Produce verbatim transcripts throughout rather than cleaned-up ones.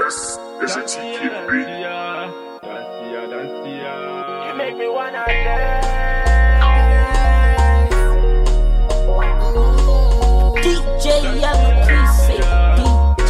Yes, it's a T K beat. You make me wanna dance. D J Young Chrissy, D J,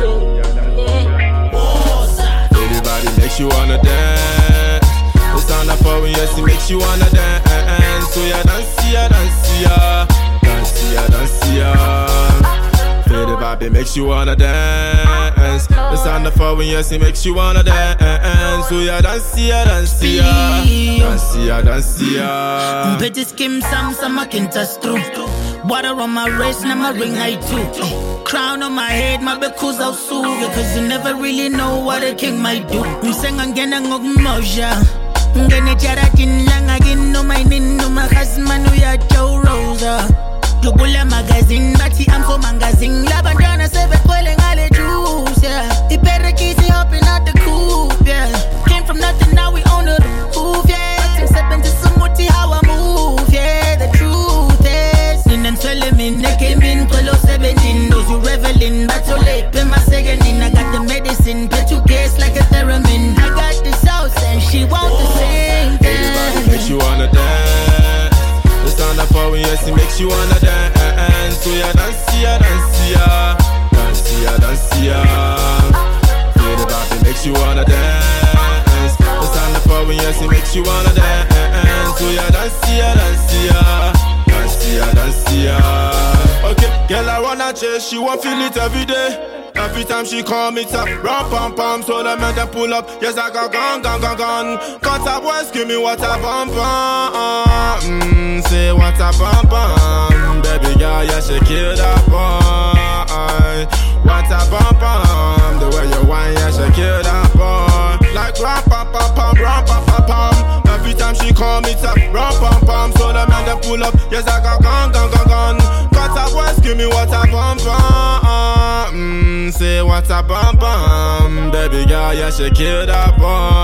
yeah. Everybody makes you wanna dance. The sound of power, yes, it makes you wanna dance. So yeah, dance, yeah, dance, yeah, dance, yeah, dance, yeah. Feel the vibe, it makes you wanna dance. The sound of power, yes, it makes you wanna dance. So yeah, dance, yeah, dance, yeah, dance, yeah, dance, yeah. Betty skim some some I can touch through. Water on my wrist, now my ring I too. Crown on my head, my because I'll sue. Cause you never really know what a king might do. We sing again and go moja. Ngene jara tin lang again no my nin no my husband we are Joe Rosa. You bulla magazine, bati I'm so magazine. Labandana seve calling all the juice, yeah. The better kissy hopping out the coupe, yeah. Came from nothing, now we own the roof, yeah. Things happen to somebody how I move, yeah. The truth is, in and swelling me, they came in, colo seventeen. Those who reveling, but so late, pay my second in. I got the medicine, play two case like a theremin. I got the sauce and she want the same thing. Everybody makes you wanna dance. The sound of power, yes, it makes you wanna dance. So yeah, dance, yeah, dance, yeah, dance, yeah, dance, yeah. Feel the vibe, it makes you wanna dance. The sound of power, yes, it makes you wanna dance. So yeah, dance, yeah, dance, yeah, dance, yeah, dance, yeah. Okay, girl, I wanna chase, she won't feel it every day. Every time she call me top, ram pam pam, so the man them pull up. Yes, I got gun, gun, gun, gun. Cause I boys give me what I bump on. Mmm, say what I bump on. Baby girl, yeah, she kill that boy. What I bump on. The way you whine, yeah, she kill that boy. Like ram pam pam pam, ram pam pam pam. Every time she call me top, ram pam pam, so the man them pull up. Yes, I got gun, gun, gun, gun. Cause I boys give me what I bump on. Mmm, say what a bum bum. Baby girl, yeah, she kill that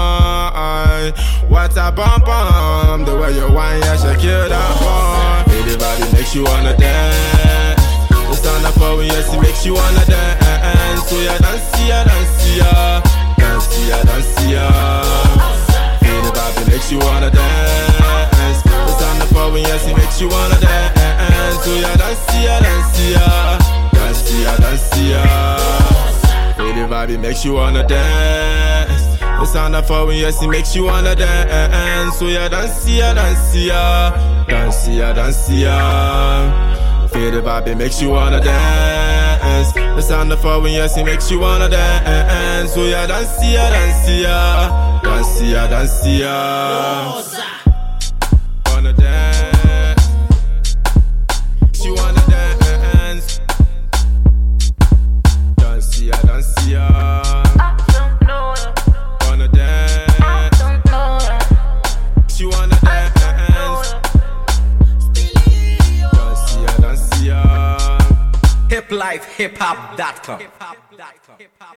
boy. What a bum bum. The way you whine, yeah, she kill that boy. Everybody makes you wanna dance. The sound of power, yes, it makes you wanna dance. So yeah, dance, yeah, dance, yeah, dance, yeah, dance, yeah. Everybody makes you wanna dance. The sound of power, yes, it makes you wanna dance. So yeah, dance, yeah, dance, yeah, dance, yeah, dance, yeah. The vibe, it makes you wanna dance. The sound of power, yes, it makes you wanna dance. So yeah, dance, yeah, dance, yeah, dance, yeah, dance, yeah. Feel the vibe, it makes you wanna dance. The sound of power, yes, it makes you wanna dance. So yeah, dance, yeah, dance, yeah, dance, yeah, dance, yeah. Wanna dance. She wanna dance. Dance, yeah, dance, yeah. Wanna dance. She wanna dance. Dance, yeah, dance, yeah. Hip life, hip hop dot com.